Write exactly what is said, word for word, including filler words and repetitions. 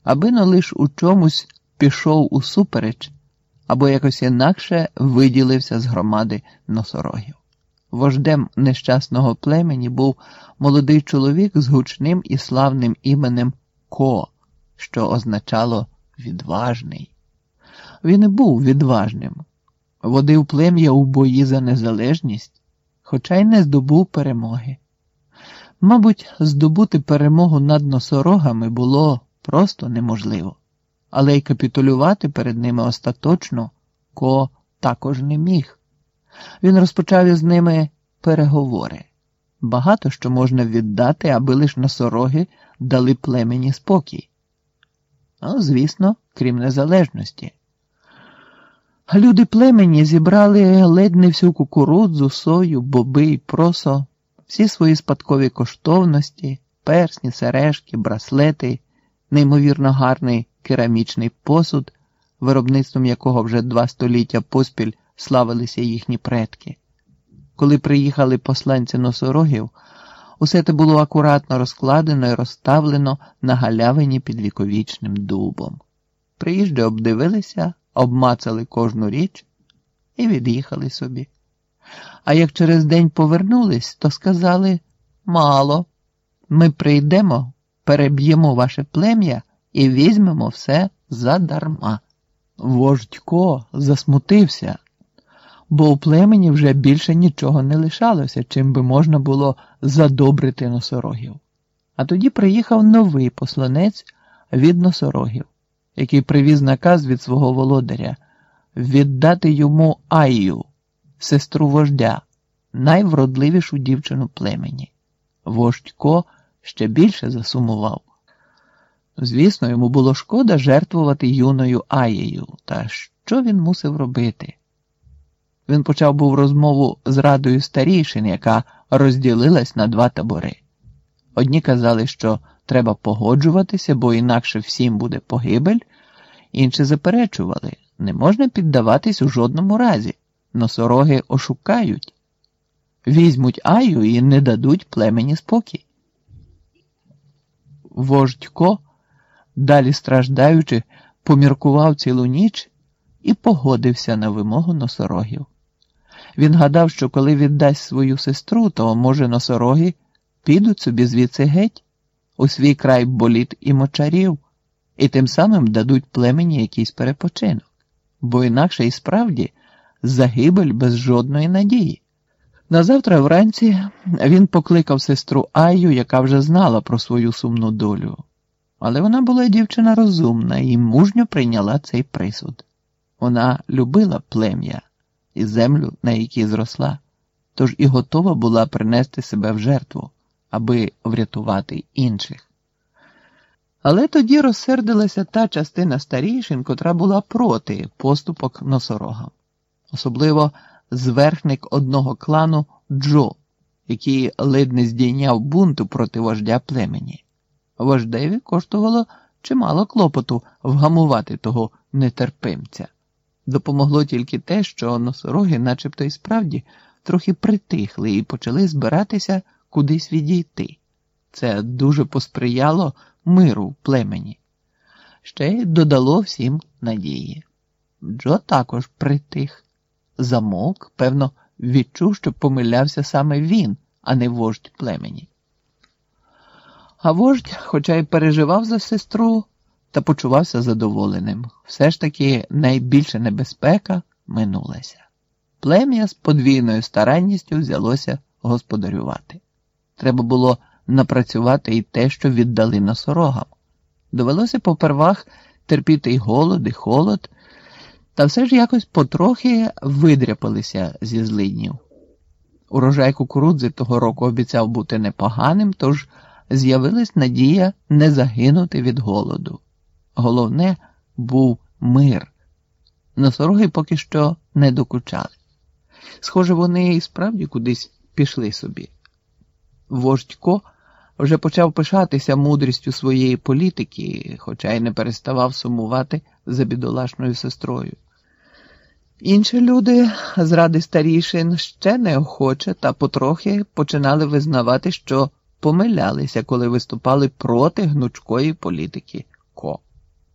аби но лиш у чомусь пішов усупереч, або якось інакше виділився з громади носорогів. Вождем нещасного племені був молодий чоловік з гучним і славним іменем Ко, що означало «відважний». Він і був відважним. Водив плем'я у бої за незалежність, хоча й не здобув перемоги. Мабуть, здобути перемогу над носорогами було просто неможливо, але й капітулювати перед ними остаточно Ко також не міг. Він розпочав із ними переговори. Багато що можна віддати, аби лиш носороги дали племені спокій. Ну, звісно, крім незалежності. Люди племені зібрали ледь не всю кукурудзу, сою, боби й просо, всі свої спадкові коштовності, персні, сережки, браслети, неймовірно гарний керамічний посуд, виробництвом якого вже два століття поспіль славилися їхні предки. Коли приїхали посланці носорогів, усе те було акуратно розкладено і розставлено на галявині під віковічним дубом. Приїжджі обдивилися, обмацали кожну річ і від'їхали собі. А як через день повернулись, то сказали: «Мало, ми прийдемо, переб'ємо ваше плем'я і візьмемо все задарма». Вождь Ко засмутився, бо у племені вже більше нічого не лишалося, чим би можна було задобрити носорогів. А тоді приїхав новий посланець від носорогів, який привіз наказ від свого володаря віддати йому Айю, сестру вождя, найвродливішу дівчину племені. Вождь Ко ще більше засумував. Звісно, йому було шкода жертвувати юною Аєю, та що він мусив робити? Він почав був розмову з радою старійшин, яка розділилась на два табори. Одні казали, що треба погоджуватися, бо інакше всім буде погибель, інші заперечували, не можна піддаватись у жодному разі, носороги ошукають, візьмуть Аю і не дадуть племені спокій. Вождь Ко, далі страждаючи, поміркував цілу ніч і погодився на вимогу носорогів. Він гадав, що коли віддасть свою сестру, то, може, носороги підуть собі звідси геть, у свій край боліт і мочарів, і тим самим дадуть племені якийсь перепочинок, бо інакше і справді загибель без жодної надії. Назавтра вранці він покликав сестру Айю, яка вже знала про свою сумну долю. Але вона була дівчина розумна і мужньо прийняла цей присуд. Вона любила плем'я і землю, на якій зросла, тож і готова була принести себе в жертву, аби врятувати інших. Але тоді розсердилася та частина старійшин, котра була проти поступок носорогам. Особливо зверхник одного клану Джо, який ледь не здійняв бунту проти вождя племені. Вождеві коштувало чимало клопоту вгамувати того нетерпимця. Допомогло тільки те, що носороги начебто і справді трохи притихли і почали збиратися кудись відійти. Це дуже посприяло миру в племені. Ще й додало всім надії. Джо також притих. Замовк, певно, відчув, що помилявся саме він, а не вождь племені. А вождь, хоча й переживав за сестру, та почувався задоволеним. Все ж таки найбільша небезпека минулася. Плем'я з подвійною старанністю взялося господарювати. Треба було напрацювати і те, що віддали носорогам. Довелося попервах терпіти й голод, і холод, та все ж якось потрохи видряпалися зі злиднів. Урожай кукурудзи того року обіцяв бути непоганим, тож з'явилась надія не загинути від голоду. Головне був мир. Носороги поки що не докучали. Схоже, вони і справді кудись пішли собі. Вождь Ко вже почав пишатися мудрістю своєї політики, хоча й не переставав сумувати за бідолашною сестрою. Інші люди з ради старішин ще неохоче та потрохи починали визнавати, що помилялися, коли виступали проти гнучкої політики Ко.